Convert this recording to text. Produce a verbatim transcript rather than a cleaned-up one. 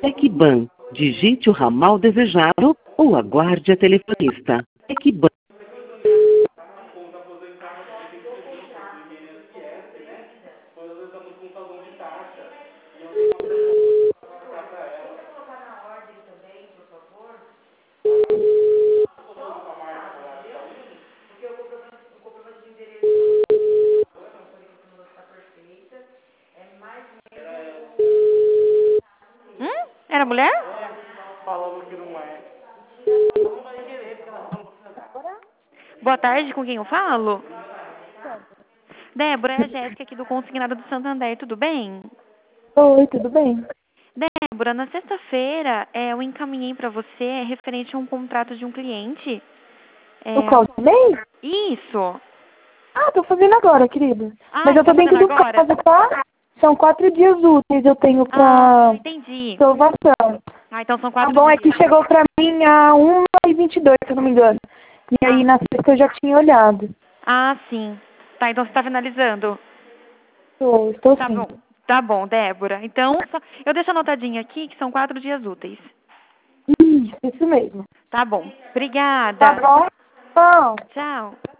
Equiban. Digite o ramal desejado ou aguarde a telefonista. Equiban. Hum? Era mulher? Falando que não é. Boa tarde, com quem eu falo? Débora, é a Jéssica aqui do Consignado do Santander, tudo bem? Oi, tudo bem? Débora, na sexta-feira é, eu encaminhei para você referente a um contrato de um cliente. O É, qual também? isso. Ah, tô fazendo agora, querida. Ah, Mas você eu tá tô dentro fazendo do agora? caso, tá? São quatro dias úteis eu tenho Ah, pra entendi. salvação. Ah, então são Tá quatro bom, é que dias. chegou pra mim a uma e vinte e dois, se eu não me engano. E aí Ah, na sexta eu já tinha olhado. ah, sim. Tá, então você tá finalizando. Estou, estou Tá sim. bom. Tá bom, Débora. Então, só- eu deixo anotadinho aqui que são quatro dias úteis. Isso, isso mesmo. Tá bom. Tá Obrigada. bom? Bom. Tchau.